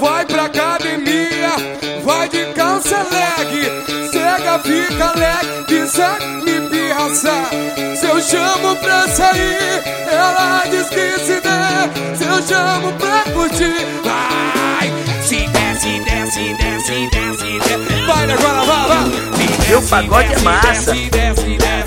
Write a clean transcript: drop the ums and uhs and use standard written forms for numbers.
vai pra academia, vai de calça leg, cega fica leg, pisa me pirraça. Se eu chamo pra sair, ela diz que se der. Se eu chamo pra curtir, vai. Se desce, desce, desce, desce, desce. Vai agora, vai, vai. Meu pagode é massa. Desce, desce, desce.